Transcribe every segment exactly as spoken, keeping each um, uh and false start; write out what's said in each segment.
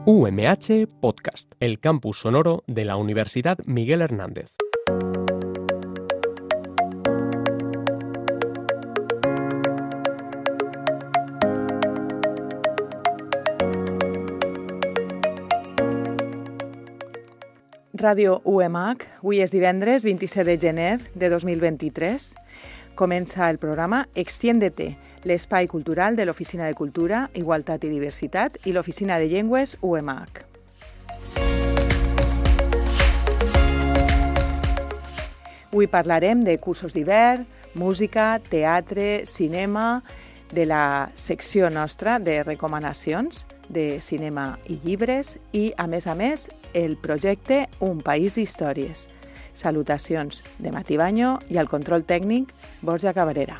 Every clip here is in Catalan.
U M H Podcast, el campus sonoro de la Universidad Miguel Hernández. Ràdio U M H, avui és divendres vint-i-set de gener de dos mil vint-i-tres. Comença el programa Extiéndete, l'espai cultural de l'Oficina de Cultura, Igualtat i Diversitat i l'Oficina de Llengües U M H. Avui parlarem de cursos d'hivern, música, teatre, cinema, de la secció nostra de recomanacions de cinema i llibres i, a més a més, el projecte Un País d'Històries. Salutacions de Mati Baño i al control tècnic Borja Cabrera.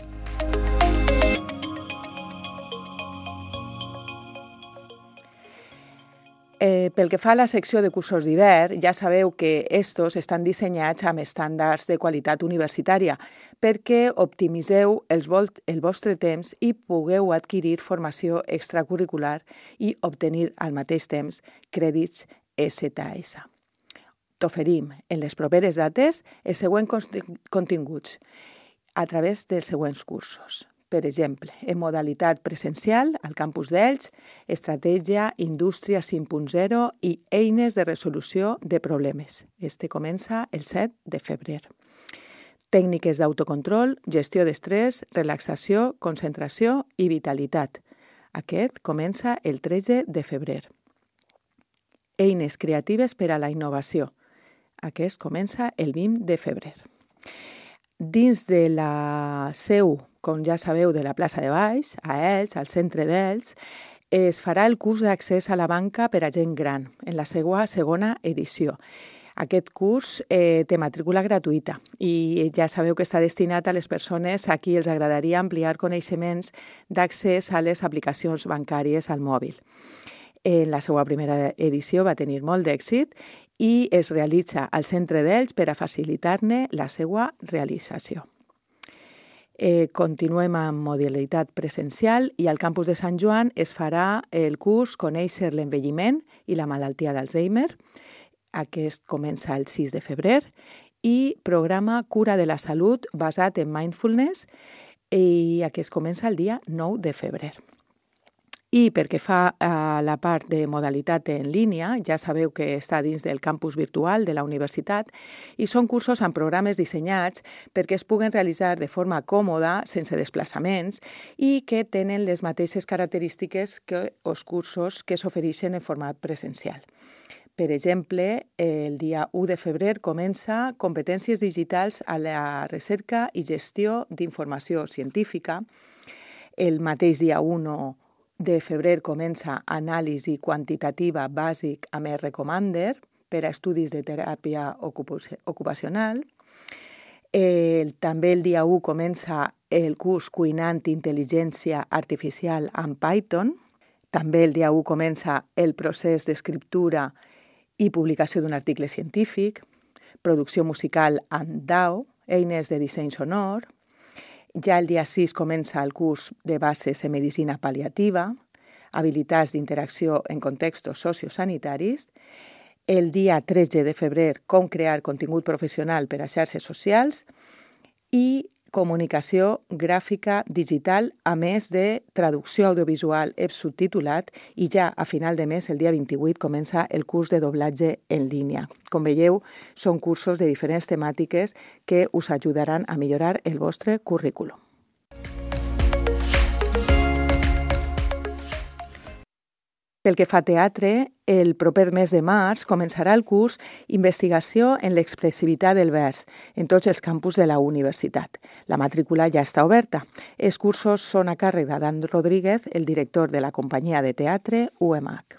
Eh, pel que fa a la secció de cursos d'hivern, ja sabeu que estos estan dissenyats amb estàndards de qualitat universitària perquè optimitzeu els vol- el vostre temps i pugueu adquirir formació extracurricular i obtenir al mateix temps crèdits S A S. T'oferim en les properes dates els següents continguts a través dels següents cursos. Per exemple, en modalitat presencial, al campus d'Elx, Estratègia, Indústria cinc punt zero i Eines de resolució de problemes. Este comença el set de febrer. Tècniques d'autocontrol, gestió d'estrès, relaxació, concentració i vitalitat. Aquest comença el tretze de febrer. Eines creatives per a la innovació. Aquest comença el vint de febrer. Dins de la seu, com ja sabeu, de la plaça de Baix, a Elx, al centre d'Elx, es farà el curs d'accés a la banca per a gent gran, en la seva segona edició. Aquest curs eh, té matrícula gratuïta i ja sabeu que està destinat a les persones a qui els agradaria ampliar coneixements d'accés a les aplicacions bancàries al mòbil. En la seva primera edició va tenir molt d'èxit i es realitza al centre d'Elx per a facilitar-ne la seva realització. Eh, continuem amb modalitat presencial i al campus de Sant Joan es farà el curs Conèixer l'envelliment i la malaltia d'Alzheimer. Aquest comença el sis de febrer i programa Cura de la Salut basat en mindfulness i aquest comença el dia nou de febrer. I perquè fa a la part de modalitat en línia, ja sabeu que està dins del campus virtual de la universitat i són cursos amb programes dissenyats perquè es puguen realitzar de forma còmoda, sense desplaçaments i que tenen les mateixes característiques que els cursos que s'ofereixen en format presencial. Per exemple, el dia u de febrer comença Competències digitals a la recerca i gestió d'informació científica. El mateix dia u de febrer comença Anàlisi quantitativa bàsic amb R-Commander per a estudis de teràpia ocupacional. El, també el dia u comença el curs Cuinant intel·ligència artificial amb Python. També el dia u comença el procés d'escriptura i publicació d'un article científic, producció musical amb D A O, eines de disseny sonor. Ja el dia sis comença el curs de bases en medicina pal·liativa, habilitats d'interacció en contextos sociosanitaris. El dia tretze de febrer, com crear contingut professional per a xarxes socials i comunicació gràfica digital, a més de traducció audiovisual subtitulat i ja a final de mes, el dia vint-i-vuit, comença el curs de doblatge en línia. Com veieu, són cursos de diferents temàtiques que us ajudaran a millorar el vostre currículum. Pel que fa a teatre, el proper mes de març començarà el curs Investigació en l'expressivitat del vers en tots els campus de la universitat. La matrícula ja està oberta. Els cursos són a càrrec d'Adán Rodríguez, el director de la companyia de teatre U M H.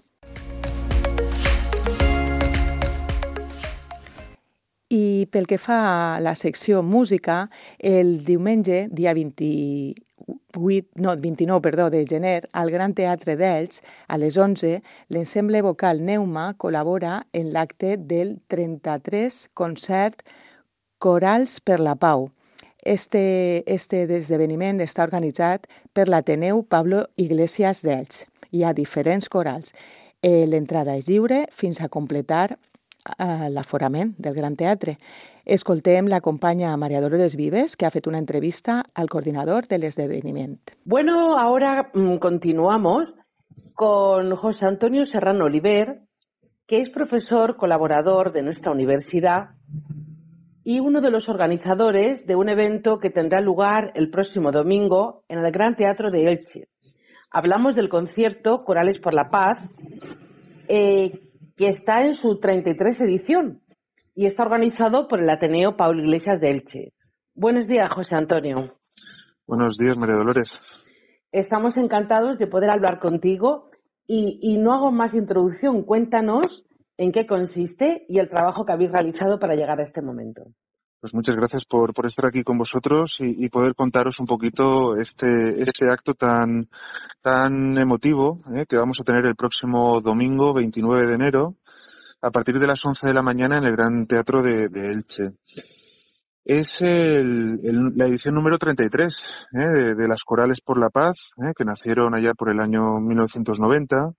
I pel que fa a la secció música, el diumenge, dia vint-i-vuit, no, vint-i-nou perdó, de gener, al Gran Teatre d'Elx, a les onze, l'ensemble vocal Neuma col·labora en l'acte del trenta-tres concert Corals per la Pau. Este, este esdeveniment està organitzat per l'Ateneu Pablo Iglesias d'Elx. Hi ha diferents corals. Eh, L'entrada és lliure fins a completar eh, l'aforament del Gran Teatre. Escoltem la companya María Dolores Vives, que ha fet una entrevista al coordinador del esdeveniment. Bueno, ahora mmm, continuamos con José Antonio Serrano Oliver, que es profesor colaborador de nuestra universidad y uno de los organizadores de un evento que tendrá lugar el próximo domingo en el Gran Teatro de Elche. Hablamos del concierto Corales por la Paz, eh, que está en su treinta y tres edición y está organizado por el Ateneo Pablo Iglesias de Elche. Buenos días, José Antonio. Buenos días, María Dolores. Estamos encantados de poder hablar contigo y, y no hago más introducción. Cuéntanos en qué consiste y el trabajo que habéis realizado para llegar a este momento. Pues muchas gracias por, por estar aquí con vosotros y, y poder contaros un poquito este, este acto tan, tan emotivo eh, que vamos a tener el próximo domingo veintinueve de enero a partir de las once de la mañana en el Gran Teatro de, de Elche. Es el, el, la edición número treinta y tres eh, de, de las Corales por la Paz, eh, que nacieron allá por el año mil novecientos noventa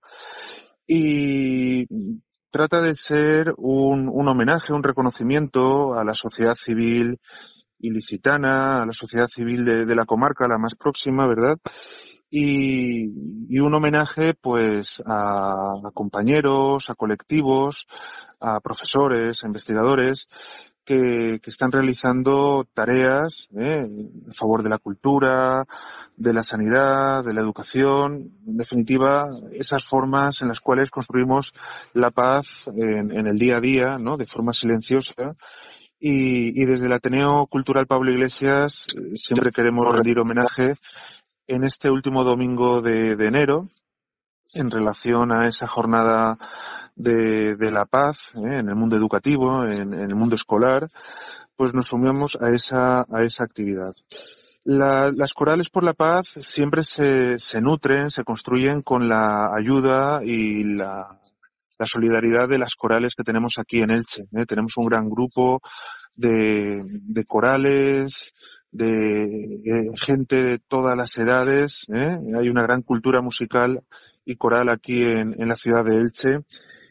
y trata de ser un, un homenaje, un reconocimiento a la sociedad civil ilicitana, a la sociedad civil de, de la comarca, la más próxima, ¿verdad? Y, y un homenaje, pues, a, a compañeros, a colectivos, a profesores, a investigadores que, que están realizando tareas ¿eh? a favor de la cultura, de la sanidad, de la educación, en definitiva, esas formas en las cuales construimos la paz en, en el día a día, ¿no? De forma silenciosa. Y, y desde el Ateneo Cultural Pablo Iglesias eh, siempre queremos rendir homenaje en este último domingo de, de enero, en relación a esa jornada de, de la paz ¿eh? en el mundo educativo, en, en el mundo escolar, pues nos sumamos a esa, a esa actividad. La, las Corales por la Paz siempre se, se nutren, se construyen con la ayuda y la, la solidaridad de las corales que tenemos aquí en Elche. ¿eh? Tenemos un gran grupo de, de corales, de eh, gente de todas las edades. ¿eh? Hay una gran cultura musical y coral aquí en, en la ciudad de Elche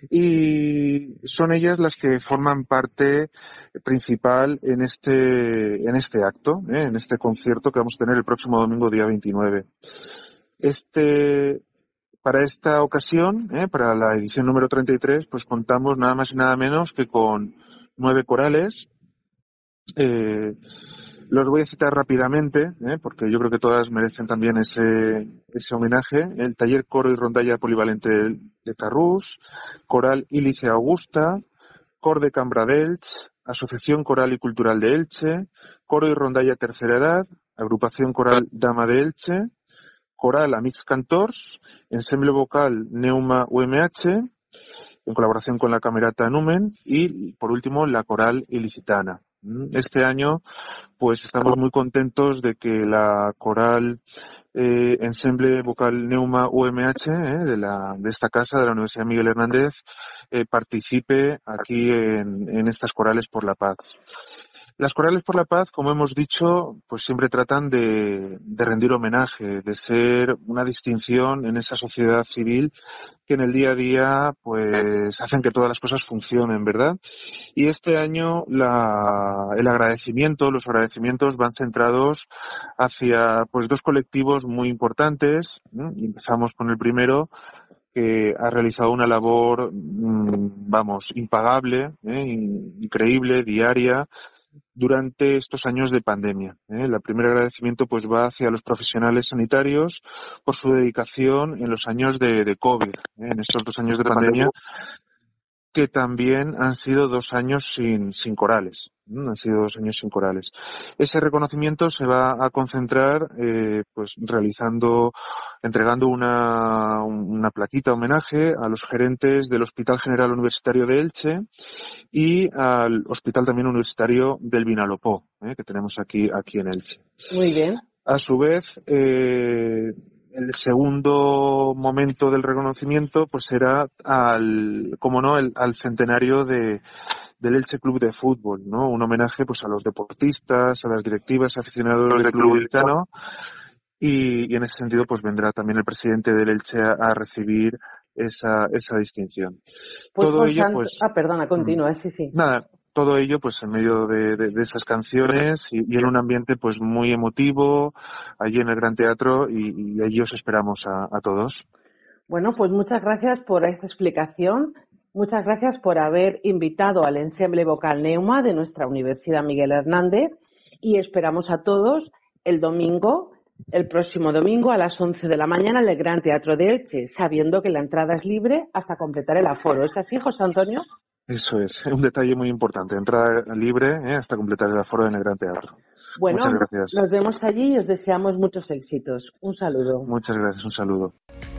y son ellas las que forman parte principal en este en este acto, ¿eh? en este concierto que vamos a tener el próximo domingo día veintinueve. Este Para esta ocasión, ¿eh? para la edición número treinta y tres, pues contamos nada más y nada menos que con nueve corales. Eh, los voy a citar rápidamente, ¿eh? porque yo creo que todas merecen también ese, ese homenaje. El Taller Coro y Rondalla Polivalente de Carrús, Coral Ílice Augusta, Cor de Cambra d'Elx, Asociación Coral y Cultural de Elche, Coro y Rondalla Tercera Edad, Agrupación Coral Dama de Elche, Coral Amics Cantors, Ensemble Vocal Neuma U M H, en colaboración con la Camerata Numen, y por último la Coral Ilicitana. Este año pues estamos muy contentos de que la Coral eh, Ensemble Vocal Neuma U M H eh, de, la, de esta casa, de la Universidad Miguel Hernández, eh, participe aquí en, en estas Corales por la Paz. Las Corales por la Paz, como hemos dicho, pues siempre tratan de, de rendir homenaje, de ser una distinción en esa sociedad civil que en el día a día pues hacen que todas las cosas funcionen, ¿verdad? Y este año la, el agradecimiento, los agradecimientos van centrados hacia pues dos colectivos muy importantes. ¿eh? Y empezamos con el primero, que ha realizado una labor, vamos, impagable, ¿eh? increíble, diaria, durante estos años de pandemia. ¿eh? El primer agradecimiento pues va hacia los profesionales sanitarios por su dedicación en los años de, de COVID, ¿eh? en estos dos años de pandemia, que también han sido dos años sin, sin corales. ¿eh? Han sido dos años sin corales. Ese reconocimiento se va a concentrar eh, pues realizando, entregando una, una plaquita homenaje a los gerentes del Hospital General Universitario de Elche y al Hospital también Universitario del Vinalopó, ¿eh? que tenemos aquí, aquí en Elche. Muy bien. A su vez, eh, el segundo momento del reconocimiento pues será al, como no, el, al centenario de, del Elche Club de Fútbol, ¿no? Un homenaje pues a los deportistas, a las directivas, aficionados del club ilicitano y, y en ese sentido pues vendrá también el presidente del Elche a, a recibir esa, esa distinción. Pues, Todo ello, Sant... pues... Ah, perdona, continúa, sí, sí. Nada, todo ello pues en medio de, de, de esas canciones y, y en un ambiente pues muy emotivo, allí en el Gran Teatro, y, y allí os esperamos a, a todos. Bueno, pues muchas gracias por esta explicación. Muchas gracias por haber invitado al Ensemble Vocal Neuma de nuestra Universidad Miguel Hernández, y esperamos a todos el domingo, el próximo domingo a las once de la mañana en el Gran Teatro de Elche, sabiendo que la entrada es libre hasta completar el aforo. ¿Es así, José Antonio? Eso es, un detalle muy importante, entrada libre ¿eh? hasta completar el aforo en el Gran Teatro. Bueno, muchas gracias. Nos vemos allí y os deseamos muchos éxitos. Un saludo. Muchas gracias, un saludo.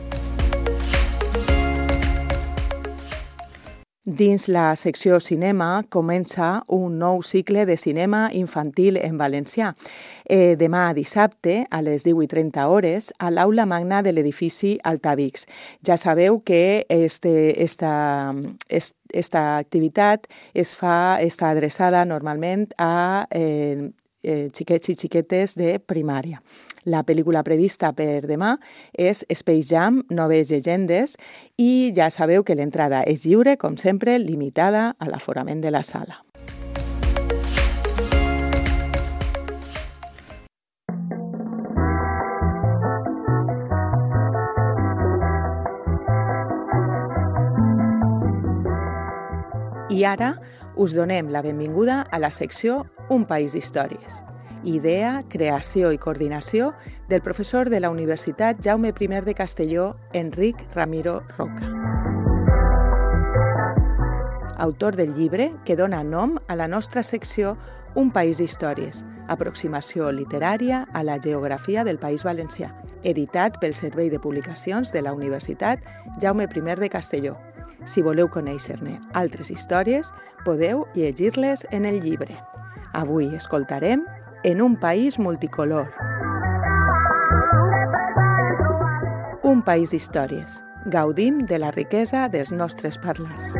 Dins la secció cinema comença un nou cicle de cinema infantil en valencià. Eh, demà dissabte, a les deu i trenta hores, a l'aula magna de l'edifici Altavix. Ja sabeu que este, esta, esta activitat es fa, està adreçada normalment a eh, eh, xiquets i xiquetes de primària. La pel·lícula prevista per demà és Space Jam, Noves llegendes, i ja sabeu que l'entrada és lliure, com sempre, limitada a l'aforament de la sala. I ara us donem la benvinguda a la secció Un país d'històries. Idea, creació i coordinació del professor de la Universitat Jaume primer de Castelló, Enric Ramiro Roca. Autor del llibre que dona nom a la nostra secció Un país d'històries, aproximació literària a la geografia del País Valencià, editat pel Servei de Publicacions de la Universitat Jaume primer de Castelló. Si voleu conèixer-ne altres històries, podeu llegir-les en el llibre. Avui escoltarem En un país multicolor. Un país d'històries. Gaudim de la riquesa dels nostres parlars.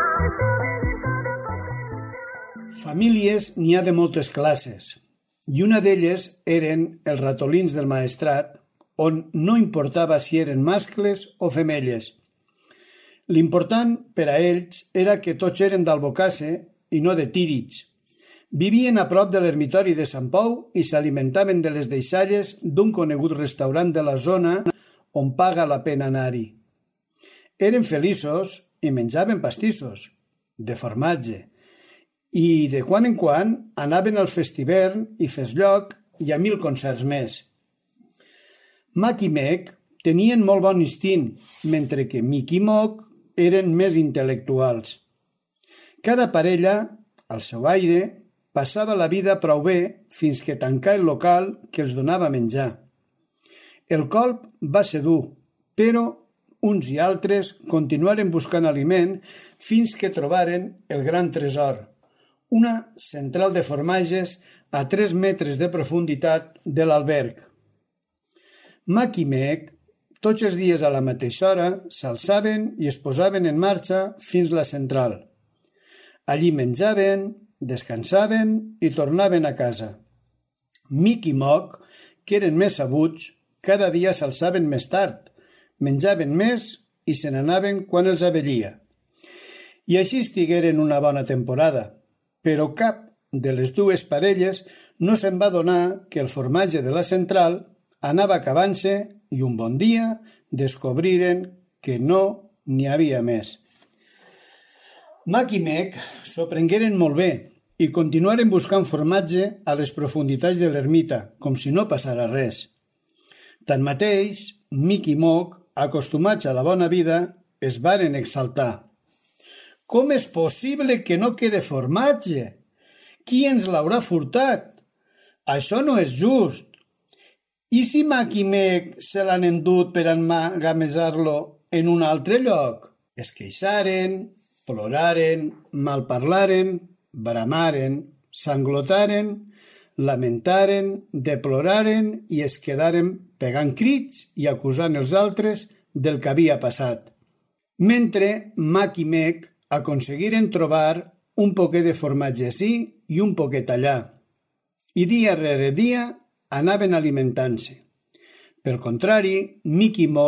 Famílies n'hi ha de moltes classes, i una d'elles eren els ratolins del maestrat, on no importava si eren mascles o femelles. L'important per a ells era que tots eren d'Albocàsser i no de Tírig. Vivien a prop de l'ermitori de Sant Pau i s'alimentaven de les deixalles d'un conegut restaurant de la zona on paga la pena anar-hi. Eren feliços i menjaven pastissos, de formatge, i de quan en quan anaven al festivern i Festlloc i a mil concerts més. Mac i Mec tenien molt bon instint, mentre que Mic i Moc eren més intel·lectuals. Cada parella, al seu aire, passava la vida prou bé fins que tancà el local que els donava menjar. El colp va ser dur, però uns i altres continuaren buscant aliment fins que trobaren el gran tresor, una central de formatges a tres metres de profunditat de l'alberg. Mac i Mec, tots els dies a la mateixa hora, s'alçaven i es posaven en marxa fins la central. Allí menjaven, descansaven i tornaven a casa. Mic i Moc, que eren més sabuts, cada dia s'alçaven més tard, menjaven més i se n'anaven quan els avellia. I així estigueren una bona temporada, però cap de les dues parelles no se'n va donar que el formatge de la central anava acabant-se i un bon dia descobriren que no n'hi havia més. Mac i Mec s'ho prengueren molt bé i continuaren buscant formatge a les profunditats de l'ermita, com si no passara res. Tanmateix, Mic i Moc, acostumats a la bona vida, es varen exaltar. Com és possible que no quede formatge? Qui ens l'haurà furtat? Això no és just. I si Mac i Mec se l'han endut per emmagatzemar-lo en un altre lloc? Es queixaren, ploraren, malparlaren, bramaren, sanglotaren, lamentaren, deploraren i es quedaren pegant crits i acusant els altres del que havia passat. Mentre Mac i Mec aconseguiren trobar un poquet de formatge ací i un poquet allà, i dia rere dia anaven alimentant-se. Per contrari, Mic i Moc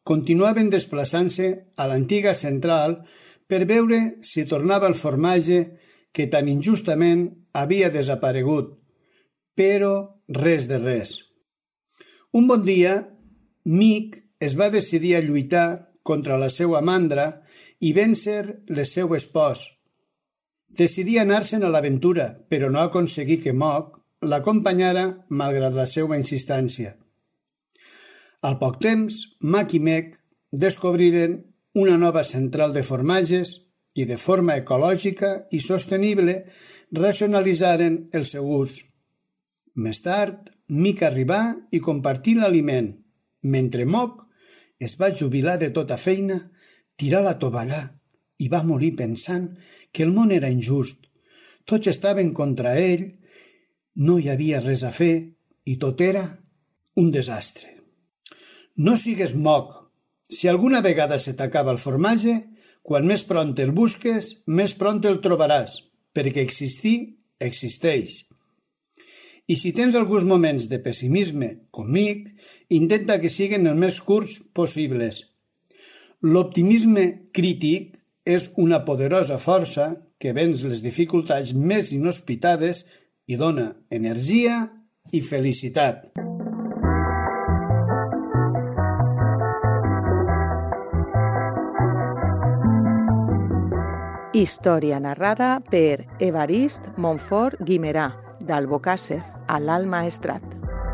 continuaven desplaçant-se a l'antiga central per veure si tornava el formatge que tan injustament havia desaparegut, però res de res. Un bon dia, Mick es va decidir a lluitar contra la seva mandra i vèncer les seues pors. Decidí anar-se'n a l'aventura, però no aconseguí que Mock l'acompanyara malgrat la seva insistència. Al poc temps, Mac i Meg descobriren una nova central de formatges i de forma ecològica i sostenible racionalitzaren el seu ús. Més tard, Mick arribà i compartí l'aliment, mentre Mock es va jubilar de tota feina, tirà la tovallà i va morir pensant que el món era injust. Tots estaven contra ell, no hi havia res a fer i tot era un desastre. No sigues Mock. Si alguna vegada se t'acaba el formatge, quan més pront el busques, més pront el trobaràs, perquè existir existeix. I si tens alguns moments de pessimisme, com Mick, intenta que siguin els més curts possibles. L'optimisme crític és una poderosa força que venç les dificultats més inhospitades i dona energia i felicitat. Història narrada per Evarist Montfort Guimerà, d'Albocàsser, a l'Alt Maestrat.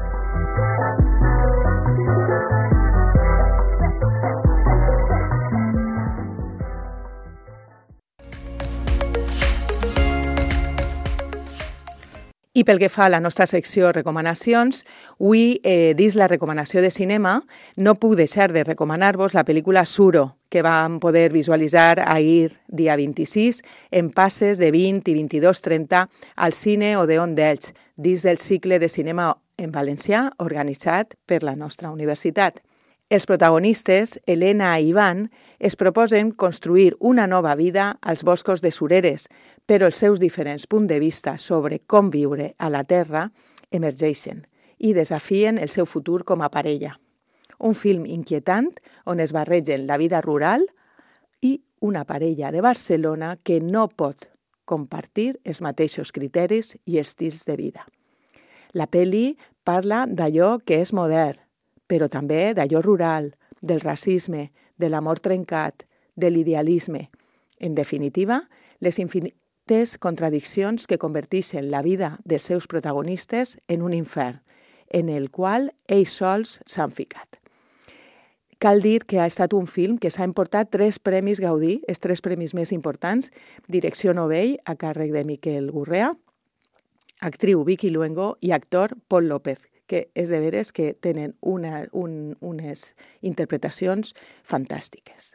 I pel que fa a la nostra secció recomanacions, avui, eh, dins la recomanació de cinema, no puc deixar de recomanar-vos la pel·lícula Suro, que vam poder visualitzar ahir, dia vint-i-sis, en passes de vint i vint-i-dos trenta al Cine Odeon d'Elx, dins del cicle de cinema en valencià organitzat per la nostra universitat. Els protagonistes, Helena i Ivan, es proposen construir una nova vida als boscos de Sureres, però els seus diferents punts de vista sobre com viure a la Terra emergeixen i desafien el seu futur com a parella. Un film inquietant on es barregen la vida rural i una parella de Barcelona que no pot compartir els mateixos criteris i estils de vida. La pel·li parla d'allò que és modern, però també d'allò rural, del racisme, de l'amor trencat, de l'idealisme. En definitiva, les infinites contradiccions que converteixen la vida dels seus protagonistes en un infern, en el qual ells sols s'han ficat. Cal dir que ha estat un film que s'ha emportat tres premis Gaudí, els tres premis més importants, direcció novell a càrrec de Miquel Gurrea, actriu Vicky Luengo i actor Pol López, que és de veres que tenen una, un, unes interpretacions fantàstiques.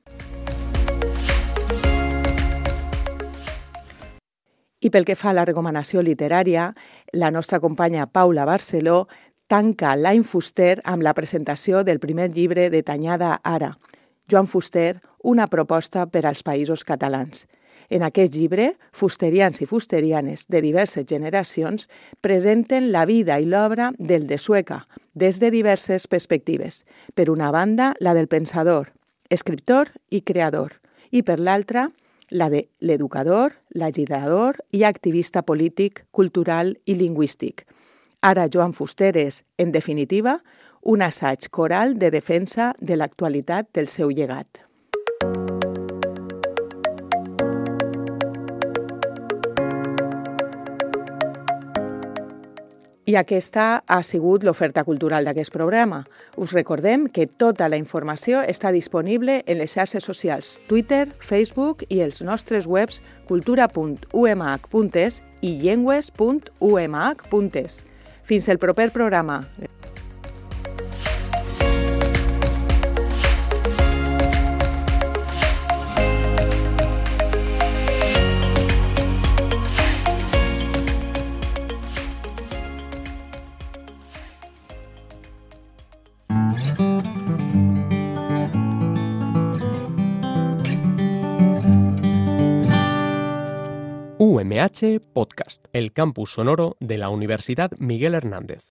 I pel que fa a la recomanació literària, la nostra companya Paula Barceló tanca l'any Fuster amb la presentació del primer llibre de Tanyada Ara, Joan Fuster, una proposta per als països catalans. En aquest llibre, fusterians i fusterianes de diverses generacions presenten la vida i l'obra del de Sueca des de diverses perspectives. Per una banda, la del pensador, escriptor i creador, i per l'altra, la de l'educador, l'agitador i activista polític, cultural i lingüístic. Ara Joan Fuster és, en definitiva, un assaig coral de defensa de l'actualitat del seu llegat. I aquesta ha sigut l'oferta cultural d'aquest programa. Us recordem que tota la informació està disponible en les xarxes socials Twitter, Facebook i els nostres webs cultura punt u m h punt e s i llengües punt u m h punt e s. Fins el proper programa. U M H Podcast, el campus sonoro de la Universidad Miguel Hernández.